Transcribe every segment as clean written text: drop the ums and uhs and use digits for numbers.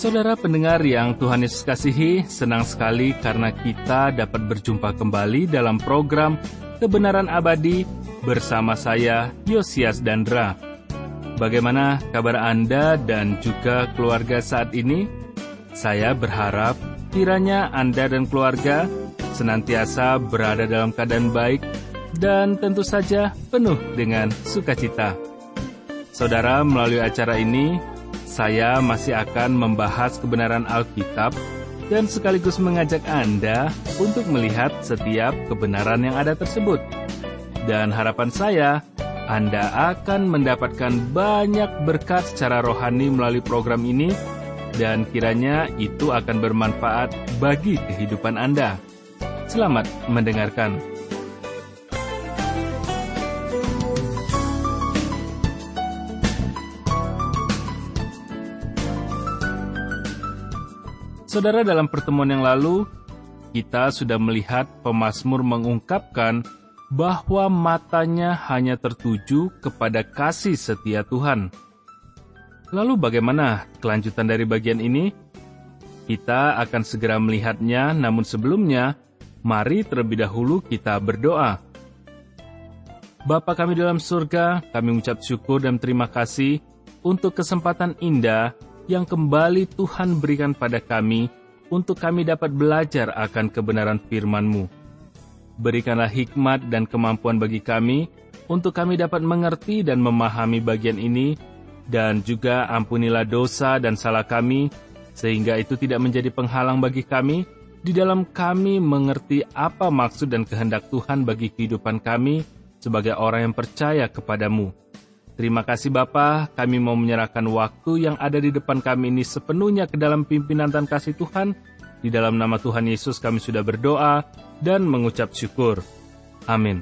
Saudara pendengar yang Tuhan Yesus kasihi, senang sekali karena kita dapat berjumpa kembali dalam program Kebenaran Abadi bersama saya, Yosias Dandra. Bagaimana kabar Anda dan juga keluarga saat ini? Saya berharap kiranya Anda dan keluarga senantiasa berada dalam keadaan baik dan tentu saja penuh dengan sukacita. Saudara, melalui acara ini, saya masih akan membahas kebenaran Alkitab dan sekaligus mengajak Anda untuk melihat setiap kebenaran yang ada tersebut. Dan harapan saya, Anda akan mendapatkan banyak berkat secara rohani melalui program ini, dan kiranya itu akan bermanfaat bagi kehidupan Anda. Selamat mendengarkan. Saudara, dalam pertemuan yang lalu, kita sudah melihat pemazmur mengungkapkan bahwa matanya hanya tertuju kepada kasih setia Tuhan. Lalu bagaimana kelanjutan dari bagian ini? Kita akan segera melihatnya, namun sebelumnya, mari terlebih dahulu kita berdoa. Bapa kami dalam surga, kami mengucap syukur dan terima kasih untuk kesempatan indah yang kembali Tuhan berikan pada kami untuk kami dapat belajar akan kebenaran firman-Mu. Berikanlah hikmat dan kemampuan bagi kami untuk kami dapat mengerti dan memahami bagian ini, dan juga ampunilah dosa dan salah kami, sehingga itu tidak menjadi penghalang bagi kami di dalam kami mengerti apa maksud dan kehendak Tuhan bagi kehidupan kami sebagai orang yang percaya kepada-Mu. Terima kasih Bapa, kami mau menyerahkan waktu yang ada di depan kami ini sepenuhnya ke dalam pimpinan dan kasih Tuhan. Di dalam nama Tuhan Yesus kami sudah berdoa dan mengucap syukur. Amin.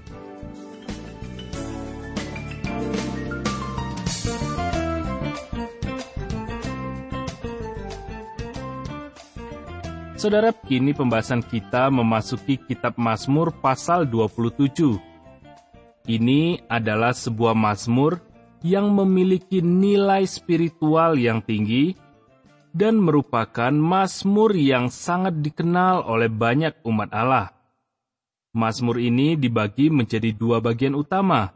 Saudara, kini pembahasan kita memasuki kitab Mazmur pasal 27. Ini adalah sebuah mazmur yang memiliki nilai spiritual yang tinggi dan merupakan mazmur yang sangat dikenal oleh banyak umat Allah. Mazmur ini dibagi menjadi dua bagian utama.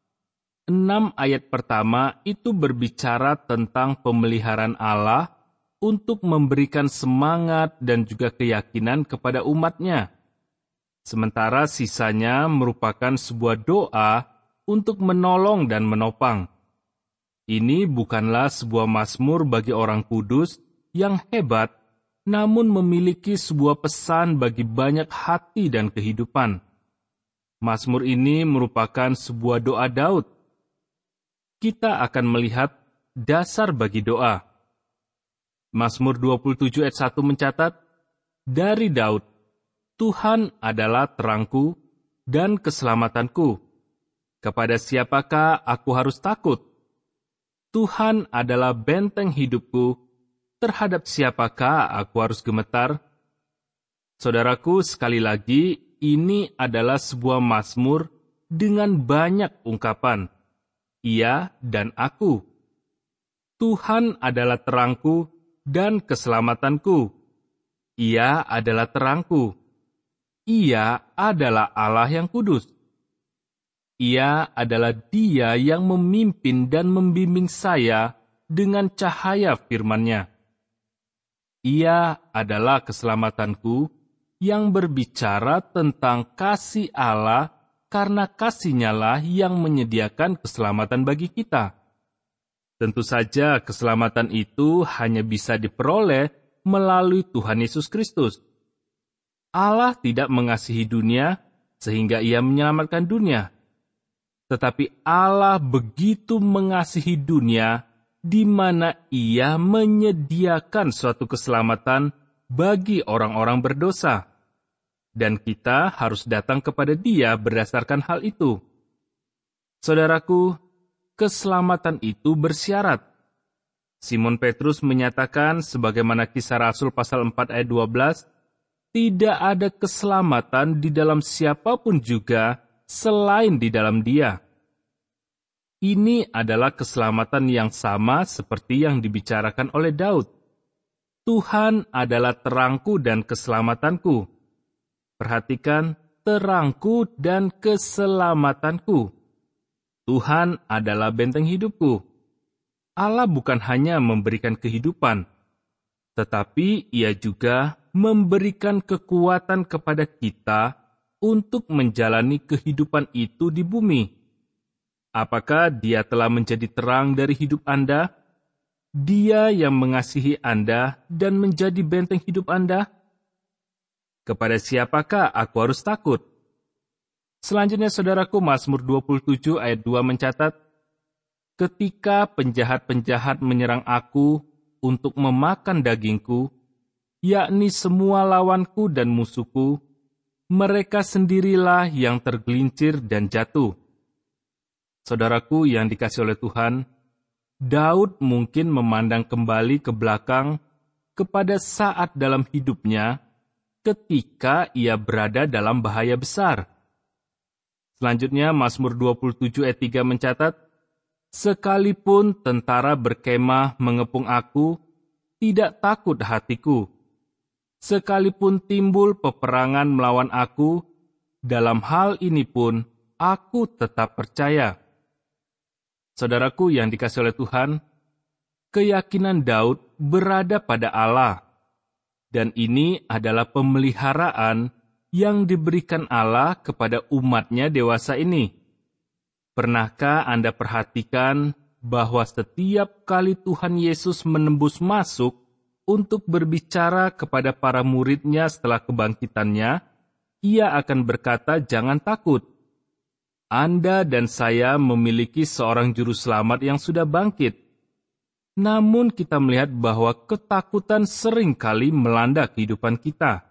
6 ayat pertama itu berbicara tentang pemeliharaan Allah untuk memberikan semangat dan juga keyakinan kepada umatnya. Sementara sisanya merupakan sebuah doa untuk menolong dan menopang. Ini bukanlah sebuah mazmur bagi orang kudus yang hebat, namun memiliki sebuah pesan bagi banyak hati dan kehidupan. Mazmur ini merupakan sebuah doa Daud. Kita akan melihat dasar bagi doa. Mazmur 27 ayat 1 mencatat, dari Daud, Tuhan adalah terangku dan keselamatanku. Kepada siapakah aku harus takut? Tuhan adalah benteng hidupku, terhadap siapakah aku harus gemetar? Saudaraku, sekali lagi, ini adalah sebuah mazmur dengan banyak ungkapan. Ia dan aku. Tuhan adalah terangku dan keselamatanku. Ia adalah terangku. Ia adalah Allah yang kudus. Ia adalah Dia yang memimpin dan membimbing saya dengan cahaya firman-Nya. Ia adalah keselamatanku yang berbicara tentang kasih Allah, karena kasih-Nya lah yang menyediakan keselamatan bagi kita. Tentu saja keselamatan itu hanya bisa diperoleh melalui Tuhan Yesus Kristus. Allah tidak mengasihi dunia sehingga Ia menyelamatkan dunia. Tetapi Allah begitu mengasihi dunia, di mana Ia menyediakan suatu keselamatan bagi orang-orang berdosa. Dan kita harus datang kepada Dia berdasarkan hal itu. Saudaraku, keselamatan itu bersyarat. Simon Petrus menyatakan, sebagaimana Kisah Rasul pasal 4 ayat 12, tidak ada keselamatan di dalam siapapun juga selain di dalam Dia. Ini adalah keselamatan yang sama seperti yang dibicarakan oleh Daud. Tuhan adalah terangku dan keselamatanku. Perhatikan, terangku dan keselamatanku. Tuhan adalah benteng hidupku. Allah bukan hanya memberikan kehidupan, tetapi Ia juga memberikan kekuatan kepada kita untuk menjalani kehidupan itu di bumi. Apakah Dia telah menjadi terang dari hidup Anda? Dia yang mengasihi Anda dan menjadi benteng hidup Anda? Kepada siapakah aku harus takut? Selanjutnya, saudaraku, Mazmur 27 ayat 2 mencatat, ketika penjahat-penjahat menyerang aku untuk memakan dagingku, yakni semua lawanku dan musuhku, mereka sendirilah yang tergelincir dan jatuh. Saudaraku yang dikasihi oleh Tuhan, Daud mungkin memandang kembali ke belakang kepada saat dalam hidupnya ketika ia berada dalam bahaya besar. Selanjutnya, Mazmur 27 ayat 3 mencatat, sekalipun tentara berkemah mengepung aku, tidak takut hatiku. Sekalipun timbul peperangan melawan aku, dalam hal ini pun aku tetap percaya. Saudaraku yang dikasihi oleh Tuhan, keyakinan Daud berada pada Allah, dan ini adalah pemeliharaan yang diberikan Allah kepada umat-Nya dewasa ini. Pernahkah Anda perhatikan bahwa setiap kali Tuhan Yesus menembus masuk untuk berbicara kepada para murid-Nya setelah kebangkitannya, Ia akan berkata, "Jangan takut. Anda dan saya memiliki seorang juru selamat yang sudah bangkit." Namun kita melihat bahwa ketakutan seringkali melanda kehidupan kita.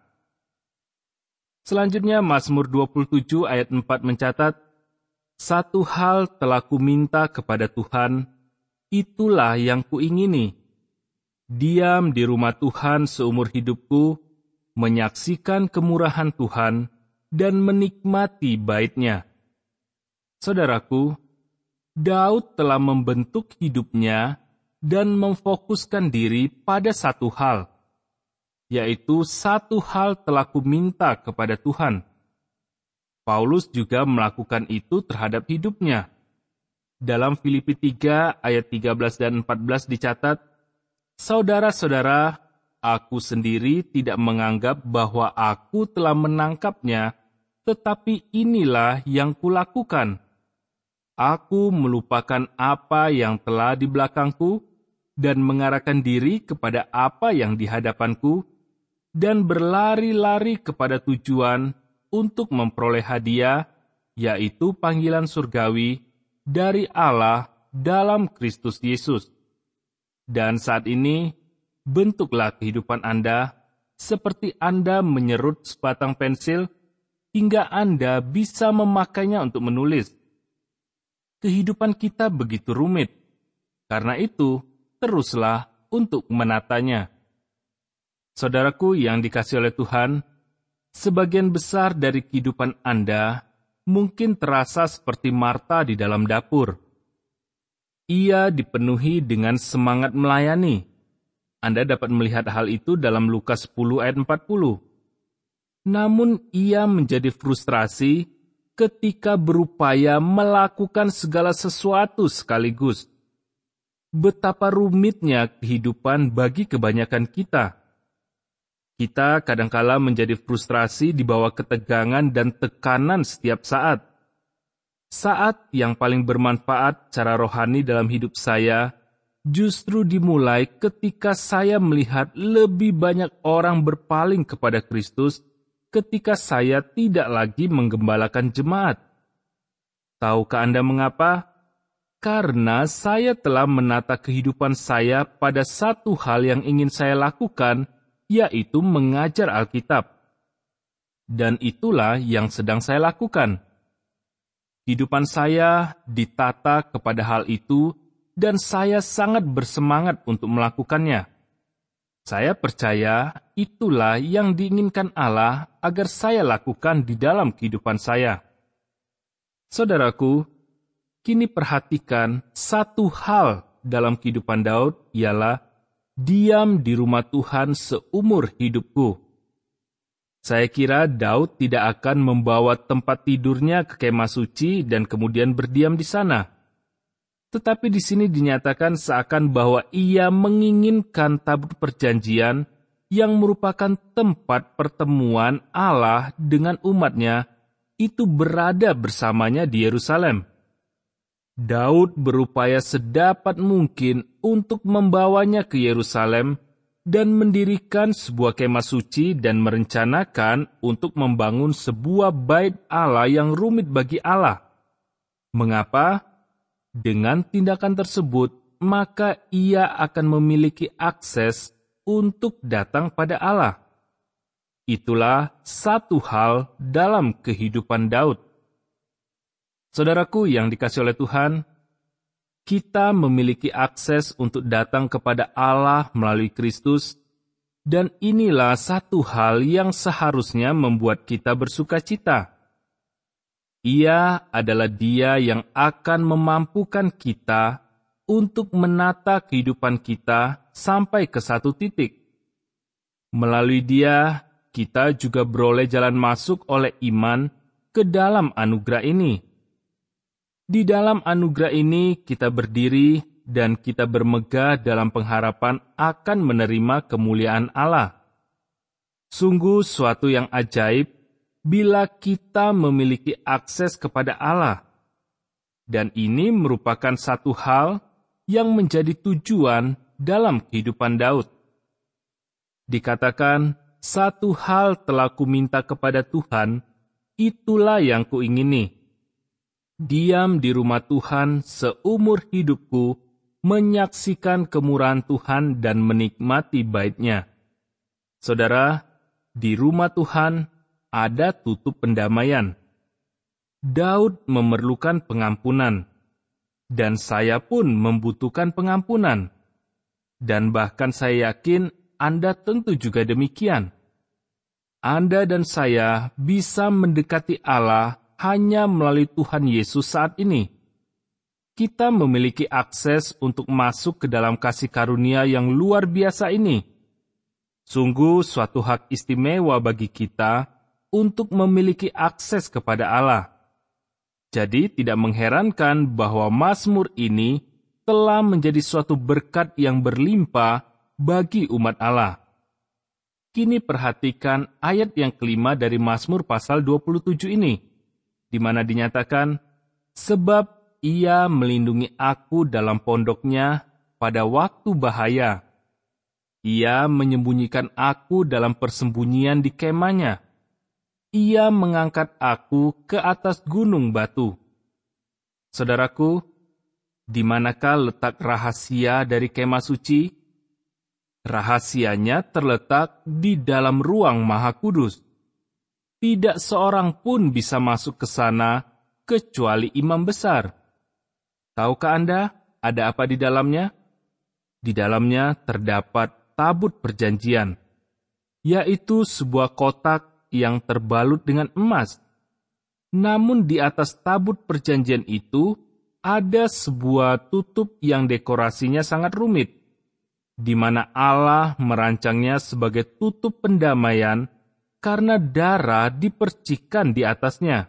Selanjutnya, Mazmur 27 ayat 4 mencatat, satu hal telah kuminta kepada Tuhan, itulah yang kuingini. Diam di rumah Tuhan seumur hidupku, menyaksikan kemurahan Tuhan, dan menikmati bait-Nya. Saudaraku, Daud telah membentuk hidupnya dan memfokuskan diri pada satu hal, yaitu satu hal telah kuminta kepada Tuhan. Paulus juga melakukan itu terhadap hidupnya. Dalam Filipi 3 ayat 13 dan 14 dicatat, saudara-saudara, aku sendiri tidak menganggap bahwa aku telah menangkapnya, tetapi inilah yang kulakukan. Aku melupakan apa yang telah di belakangku dan mengarahkan diri kepada apa yang di hadapanku dan berlari-lari kepada tujuan untuk memperoleh hadiah, yaitu panggilan surgawi dari Allah dalam Kristus Yesus. Dan saat ini, bentuklah kehidupan Anda seperti Anda menyerut sebatang pensil hingga Anda bisa memakainya untuk menulis. Kehidupan kita begitu rumit. Karena itu, teruslah untuk menatanya. Saudaraku yang dikasihi oleh Tuhan, sebagian besar dari kehidupan Anda mungkin terasa seperti Marta di dalam dapur. Ia dipenuhi dengan semangat melayani. Anda dapat melihat hal itu dalam Lukas 10 ayat 40. Namun ia menjadi frustrasi ketika berupaya melakukan segala sesuatu sekaligus. Betapa rumitnya kehidupan bagi kebanyakan kita. Kita kadangkala menjadi frustrasi di bawah ketegangan dan tekanan setiap saat. Saat yang paling bermanfaat secara rohani dalam hidup saya justru dimulai ketika saya melihat lebih banyak orang berpaling kepada Kristus ketika saya tidak lagi menggembalakan jemaat. Tahukah Anda mengapa? Karena saya telah menata kehidupan saya pada satu hal yang ingin saya lakukan, yaitu mengajar Alkitab. Dan itulah yang sedang saya lakukan. Kehidupan saya ditata kepada hal itu, dan saya sangat bersemangat untuk melakukannya. Saya percaya itulah yang diinginkan Allah agar saya lakukan di dalam kehidupan saya. Saudaraku, kini perhatikan satu hal dalam kehidupan Daud ialah diam di rumah Tuhan seumur hidupku. Saya kira Daud tidak akan membawa tempat tidurnya ke kemah suci dan kemudian berdiam di sana. Tetapi di sini dinyatakan seakan bahwa ia menginginkan tabut perjanjian yang merupakan tempat pertemuan Allah dengan umatnya itu berada bersamanya di Yerusalem. Daud berupaya sedapat mungkin untuk membawanya ke Yerusalem dan mendirikan sebuah kemah suci dan merencanakan untuk membangun sebuah bait Allah yang rumit bagi Allah. Mengapa? Dengan tindakan tersebut, maka ia akan memiliki akses untuk datang pada Allah. Itulah satu hal dalam kehidupan Daud. Saudaraku yang dikasihi oleh Tuhan, kita memiliki akses untuk datang kepada Allah melalui Kristus, dan inilah satu hal yang seharusnya membuat kita bersukacita. Ia adalah Dia yang akan memampukan kita untuk menata kehidupan kita sampai ke satu titik. Melalui Dia, kita juga beroleh jalan masuk oleh iman ke dalam anugerah ini. Di dalam anugerah ini kita berdiri dan kita bermegah dalam pengharapan akan menerima kemuliaan Allah. Sungguh suatu yang ajaib bila kita memiliki akses kepada Allah. Dan ini merupakan satu hal yang menjadi tujuan dalam kehidupan Daud. Dikatakan, satu hal telah kuminta kepada Tuhan, itulah yang kuingini. Diam di rumah Tuhan seumur hidupku, menyaksikan kemurahan Tuhan dan menikmati bait-Nya. Saudara, di rumah Tuhan ada tutup pendamaian. Daud memerlukan pengampunan, dan saya pun membutuhkan pengampunan. Dan bahkan saya yakin Anda tentu juga demikian. Anda dan saya bisa mendekati Allah hanya melalui Tuhan Yesus saat ini. Kita memiliki akses untuk masuk ke dalam kasih karunia yang luar biasa ini. Sungguh suatu hak istimewa bagi kita untuk memiliki akses kepada Allah. Jadi tidak mengherankan bahwa Mazmur ini telah menjadi suatu berkat yang berlimpah bagi umat Allah. Kini perhatikan ayat yang kelima dari Mazmur pasal 27 ini, di mana dinyatakan, sebab ia melindungi aku dalam pondoknya pada waktu bahaya. Ia menyembunyikan aku dalam persembunyian di kemahnya. Ia mengangkat aku ke atas gunung batu. Saudaraku, di manakah letak rahasia dari kemah suci? Rahasianya terletak di dalam ruang Maha Kudus. Tidak seorang pun bisa masuk ke sana kecuali imam besar. Tahukah Anda ada apa di dalamnya? Di dalamnya terdapat tabut perjanjian, yaitu sebuah kotak yang terbalut dengan emas. Namun di atas tabut perjanjian itu ada sebuah tutup yang dekorasinya sangat rumit, di mana Allah merancangnya sebagai tutup pendamaian karena darah dipercikkan di atasnya.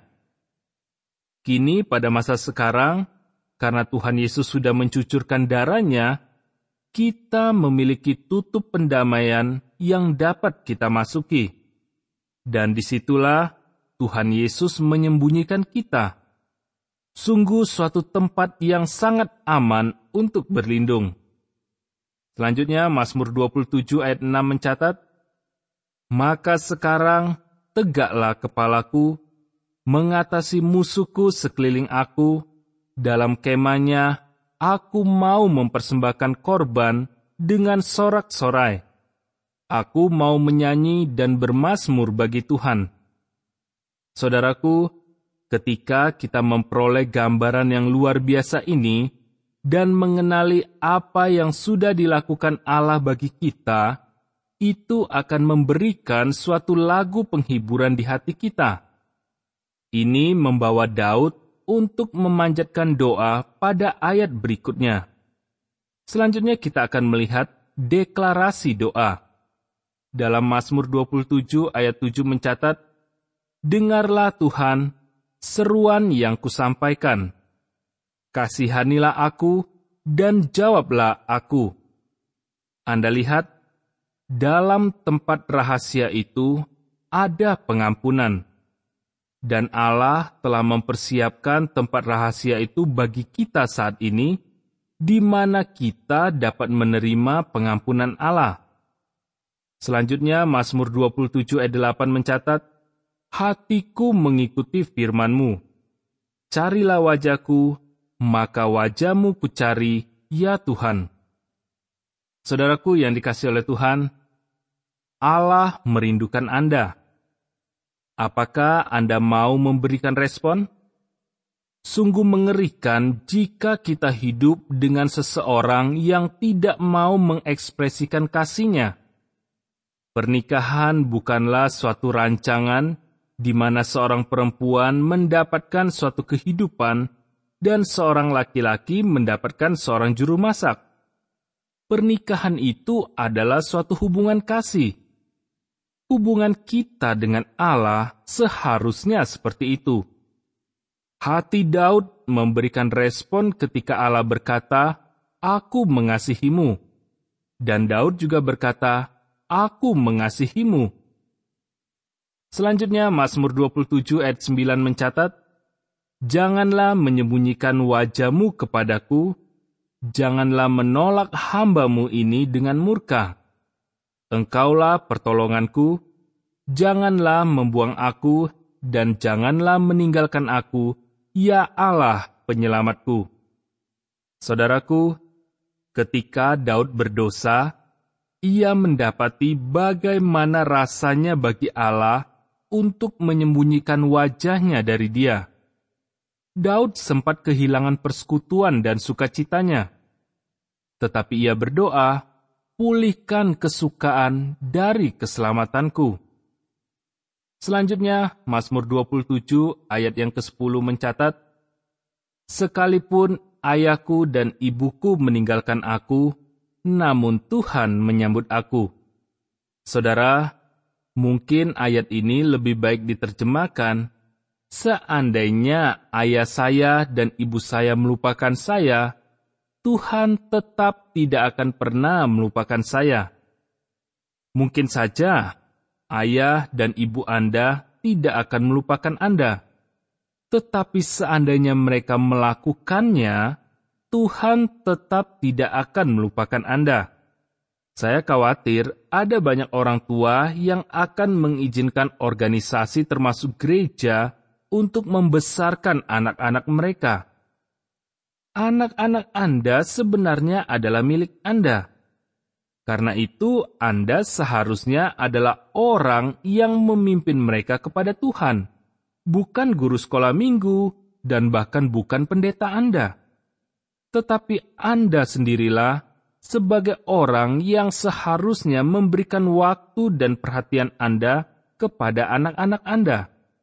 Kini pada masa sekarang, karena Tuhan Yesus sudah mencucurkan darahnya, kita memiliki tutup pendamaian yang dapat kita masuki. Dan disitulah Tuhan Yesus menyembunyikan kita. Sungguh suatu tempat yang sangat aman untuk berlindung. Selanjutnya, Mazmur 27 ayat 6 mencatat, maka sekarang tegaklah kepalaku, mengatasi musuhku sekeliling aku, dalam kemahnya aku mau mempersembahkan korban dengan sorak-sorai. Aku mau menyanyi dan bermazmur bagi Tuhan. Saudaraku, ketika kita memperoleh gambaran yang luar biasa ini, dan mengenali apa yang sudah dilakukan Allah bagi kita, itu akan memberikan suatu lagu penghiburan di hati kita. Ini membawa Daud untuk memanjatkan doa pada ayat berikutnya. Selanjutnya kita akan melihat deklarasi doa. Dalam Mazmur 27 ayat 7 mencatat, "Dengarlah Tuhan, seruan yang kusampaikan. Kasihanilah aku dan jawablah aku." Anda lihat, dalam tempat rahasia itu ada pengampunan. Dan Allah telah mempersiapkan tempat rahasia itu bagi kita saat ini, di mana kita dapat menerima pengampunan Allah. Selanjutnya, Mazmur 27 ayat 8 mencatat, "Hatiku mengikuti firman-Mu. Carilah wajahku, maka wajah-Mu kucari, ya Tuhan." Saudaraku yang dikasihi oleh Tuhan, Allah merindukan Anda. Apakah Anda mau memberikan respon? Sungguh mengerikan jika kita hidup dengan seseorang yang tidak mau mengekspresikan kasihnya. Pernikahan bukanlah suatu rancangan di mana seorang perempuan mendapatkan suatu kehidupan dan seorang laki-laki mendapatkan seorang juru masak. Pernikahan itu adalah suatu hubungan kasih. Hubungan kita dengan Allah seharusnya seperti itu. Hati Daud memberikan respon ketika Allah berkata, "Aku mengasihimu." Dan Daud juga berkata, "Aku mengasihimu." Selanjutnya, Mazmur 27 ayat 9 mencatat, "Janganlah menyembunyikan wajah-Mu kepadaku, janganlah menolak hamba-Mu ini dengan murka. Engkaulah pertolonganku, janganlah membuang aku, dan janganlah meninggalkan aku, ya Allah penyelamatku." Saudaraku, ketika Daud berdosa, ia mendapati bagaimana rasanya bagi Allah untuk menyembunyikan wajahnya dari dia. Daud sempat kehilangan persekutuan dan sukacitanya. Tetapi ia berdoa, "Pulihkan kesukaan dari keselamatanku." Selanjutnya, Mazmur 27 ayat yang ke-10 mencatat, "Sekalipun ayahku dan ibuku meninggalkan aku, namun Tuhan menyambut aku." Saudara, mungkin ayat ini lebih baik diterjemahkan, "Seandainya ayah saya dan ibu saya melupakan saya, Tuhan tetap tidak akan pernah melupakan saya." Mungkin saja ayah dan ibu Anda tidak akan melupakan Anda. Tetapi seandainya mereka melakukannya, Tuhan tetap tidak akan melupakan Anda. Saya khawatir ada banyak orang tua yang akan mengizinkan organisasi termasuk gereja untuk membesarkan anak-anak mereka. Anak-anak Anda sebenarnya adalah milik Anda. Karena itu, Anda seharusnya adalah orang yang memimpin mereka kepada Tuhan, bukan guru sekolah minggu, dan bahkan bukan pendeta Anda. Tetapi Anda sendirilah sebagai orang yang seharusnya memberikan waktu dan perhatian Anda kepada anak-anak Anda.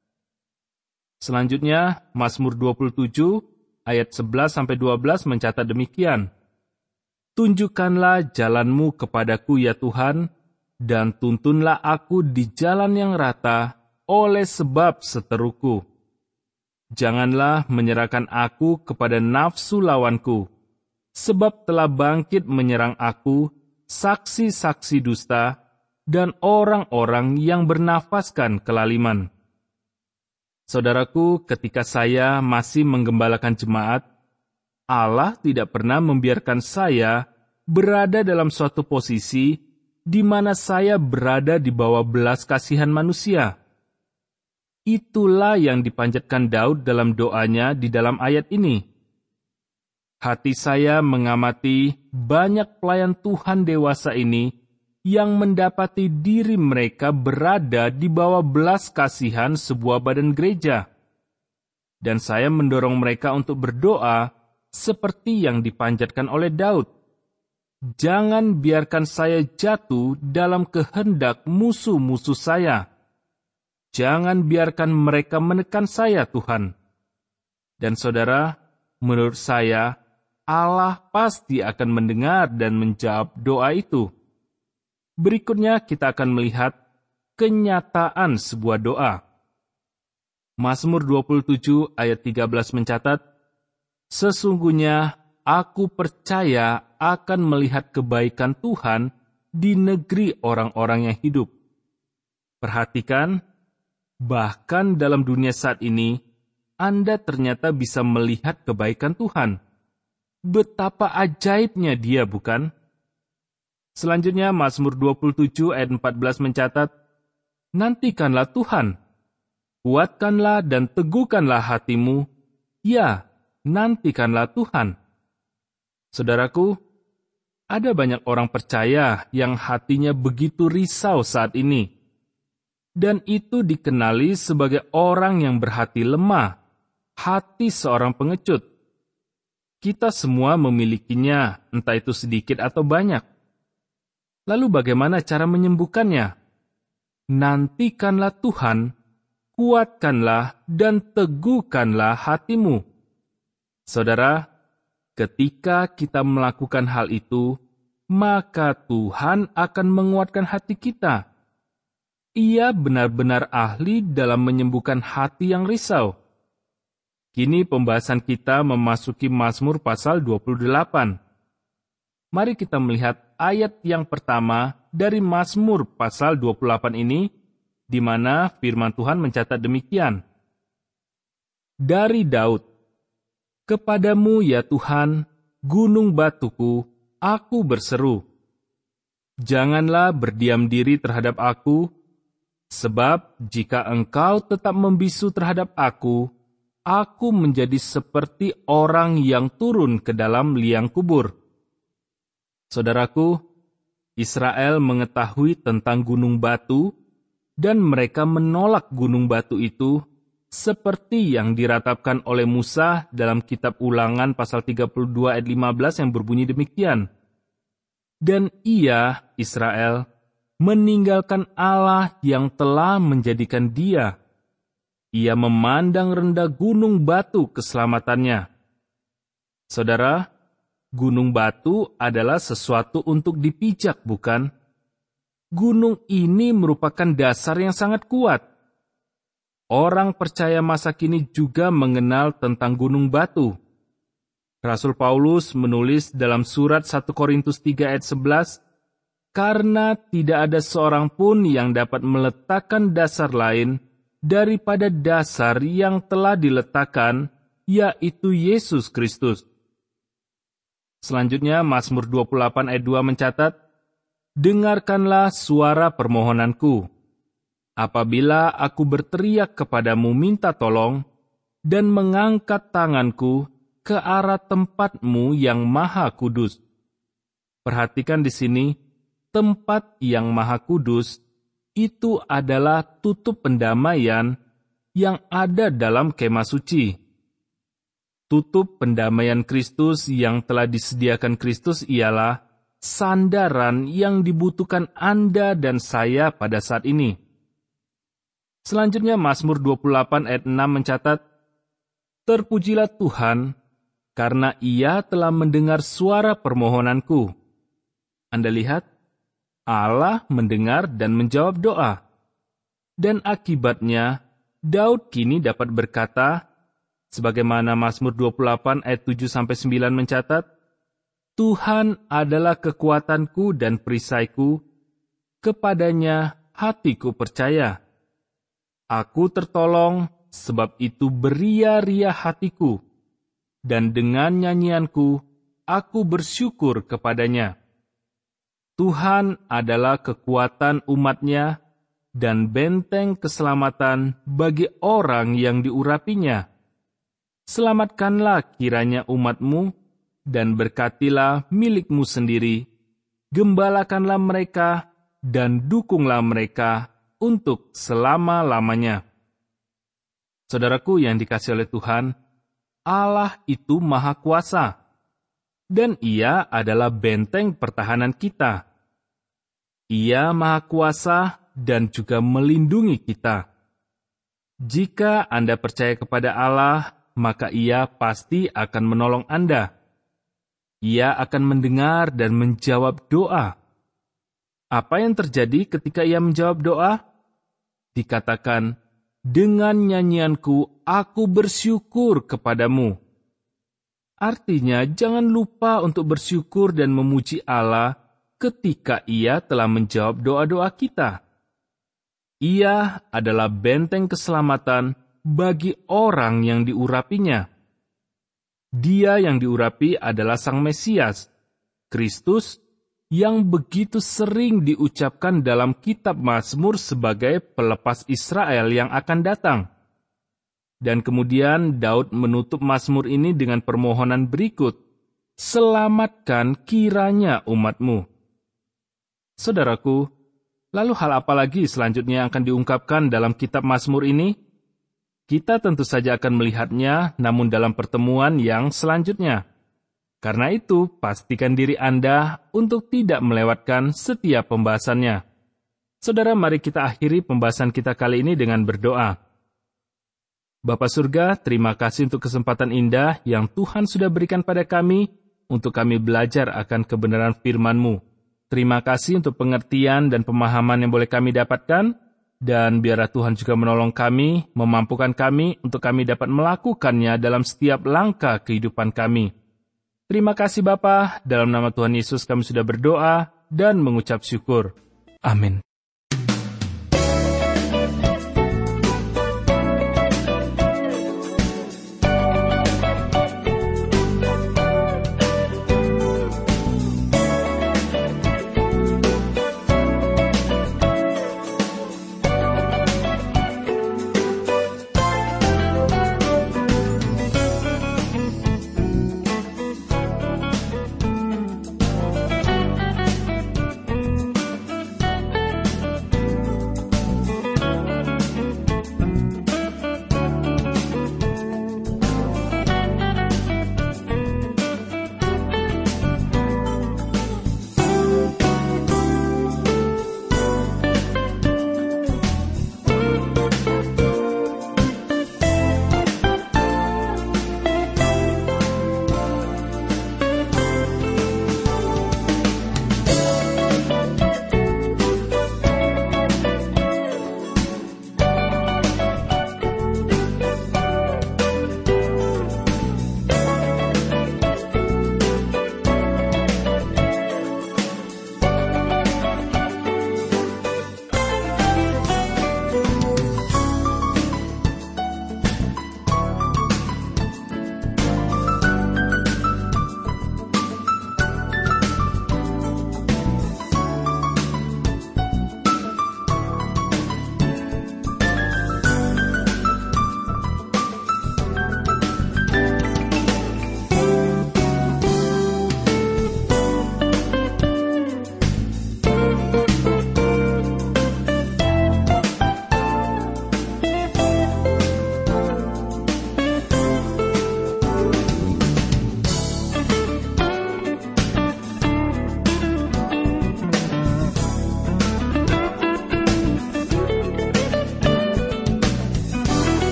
Selanjutnya, Mazmur 27 ayat 11-12 mencatat demikian, "Tunjukkanlah jalan-Mu kepadaku ya Tuhan, dan tuntunlah aku di jalan yang rata oleh sebab seteruku. Janganlah menyerahkan aku kepada nafsu lawanku, sebab telah bangkit menyerang aku saksi-saksi dusta dan orang-orang yang bernafaskan kelaliman." Saudaraku, ketika saya masih menggembalakan jemaat, Allah tidak pernah membiarkan saya berada dalam suatu posisi di mana saya berada di bawah belas kasihan manusia. Itulah yang dipanjatkan Daud dalam doanya di dalam ayat ini. Hati saya mengamati banyak pelayan Tuhan dewasa ini yang mendapati diri mereka berada di bawah belas kasihan sebuah badan gereja. Dan saya mendorong mereka untuk berdoa seperti yang dipanjatkan oleh Daud. Jangan biarkan saya jatuh dalam kehendak musuh-musuh saya. Jangan biarkan mereka menekan saya, Tuhan. Dan saudara, menurut saya, Allah pasti akan mendengar dan menjawab doa itu. Berikutnya kita akan melihat kenyataan sebuah doa. Mazmur 27 ayat 13 mencatat, "Sesungguhnya aku percaya akan melihat kebaikan Tuhan di negeri orang-orang yang hidup." Perhatikan, bahkan dalam dunia saat ini, Anda ternyata bisa melihat kebaikan Tuhan. Betapa ajaibnya Dia, bukan? Selanjutnya, Mazmur 27 ayat 14 mencatat, "Nantikanlah Tuhan, kuatkanlah dan teguhkanlah hatimu, ya, nantikanlah Tuhan." Saudaraku, ada banyak orang percaya yang hatinya begitu risau saat ini. Dan itu dikenali sebagai orang yang berhati lemah, hati seorang pengecut. Kita semua memilikinya, entah itu sedikit atau banyak. Lalu bagaimana cara menyembuhkannya? Nantikanlah Tuhan, kuatkanlah dan teguhkanlah hatimu. Saudara, ketika kita melakukan hal itu, maka Tuhan akan menguatkan hati kita. Ia benar-benar ahli dalam menyembuhkan hati yang risau. Kini pembahasan kita memasuki Mazmur pasal 28. Mari kita melihat ayat yang pertama dari Mazmur pasal 28 ini, di mana firman Tuhan mencatat demikian. Dari Daud, "Kepadamu ya Tuhan, gunung batuku, aku berseru. Janganlah berdiam diri terhadap aku, sebab jika engkau tetap membisu terhadap aku menjadi seperti orang yang turun ke dalam liang kubur." Saudaraku, Israel mengetahui tentang gunung batu, dan mereka menolak gunung batu itu, seperti yang diratapkan oleh Musa dalam kitab Ulangan pasal 32 ayat 15 yang berbunyi demikian. "Dan ia, Israel, meninggalkan Allah yang telah menjadikan dia. Ia memandang rendah gunung batu keselamatannya." Saudara, gunung batu adalah sesuatu untuk dipijak, bukan? Gunung ini merupakan dasar yang sangat kuat. Orang percaya masa kini juga mengenal tentang gunung batu. Rasul Paulus menulis dalam surat 1 Korintus 3 ayat 11, "Karena tidak ada seorang pun yang dapat meletakkan dasar lain daripada dasar yang telah diletakkan, yaitu Yesus Kristus." Selanjutnya, Mazmur 28 ayat 2 mencatat, "Dengarkanlah suara permohonanku. Apabila aku berteriak kepadamu minta tolong, dan mengangkat tanganku ke arah tempat-Mu yang maha kudus." Perhatikan di sini, tempat yang maha kudus itu adalah tutup pendamaian yang ada dalam kemah suci. Tutup pendamaian Kristus yang telah disediakan Kristus ialah sandaran yang dibutuhkan Anda dan saya pada saat ini. Selanjutnya Mazmur 28 ayat 6 mencatat, "Terpujilah Tuhan, karena Ia telah mendengar suara permohonanku." Anda lihat, Allah mendengar dan menjawab doa. Dan akibatnya, Daud kini dapat berkata, sebagaimana Mazmur 28 ayat 7-9 mencatat, "Tuhan adalah kekuatanku dan perisaiku, kepadanya hatiku percaya. Aku tertolong, sebab itu beria-ria hatiku, dan dengan nyanyianku aku bersyukur kepadanya." Tuhan adalah kekuatan umat-Nya dan benteng keselamatan bagi orang yang diurapinya. Selamatkanlah kiranya umat-Mu, dan berkatilah milik-Mu sendiri. Gembalakanlah mereka, dan dukunglah mereka untuk selama-lamanya. Saudaraku yang dikasihi oleh Tuhan, Allah itu Maha Kuasa, dan Ia adalah benteng pertahanan kita. Ia Maha Kuasa dan juga melindungi kita. Jika Anda percaya kepada Allah, maka Ia pasti akan menolong Anda. Ia akan mendengar dan menjawab doa. Apa yang terjadi ketika ia menjawab doa? Dikatakan, dengan nyanyianku aku bersyukur kepadamu. Artinya, jangan lupa untuk bersyukur dan memuji Allah ketika ia telah menjawab doa-doa kita. Ia adalah benteng keselamatan bagi orang yang diurapinya. Dia yang diurapi adalah Sang Mesias, Kristus, yang begitu sering diucapkan dalam kitab Mazmur sebagai pelepas Israel yang akan datang. Dan kemudian Daud menutup Mazmur ini dengan permohonan berikut, "Selamatkan kiranya umat-Mu." Saudaraku, lalu hal apa lagi selanjutnya yang akan diungkapkan dalam kitab Mazmur ini? Kita tentu saja akan melihatnya, namun dalam pertemuan yang selanjutnya. Karena itu, pastikan diri Anda untuk tidak melewatkan setiap pembahasannya. Saudara, mari kita akhiri pembahasan kita kali ini dengan berdoa. Bapa Surga, terima kasih untuk kesempatan indah yang Tuhan sudah berikan pada kami untuk kami belajar akan kebenaran firman-Mu. Terima kasih untuk pengertian dan pemahaman yang boleh kami dapatkan, dan biarlah Tuhan juga menolong kami, memampukan kami untuk kami dapat melakukannya dalam setiap langkah kehidupan kami. Terima kasih Bapa, dalam nama Tuhan Yesus kami sudah berdoa dan mengucap syukur. Amin.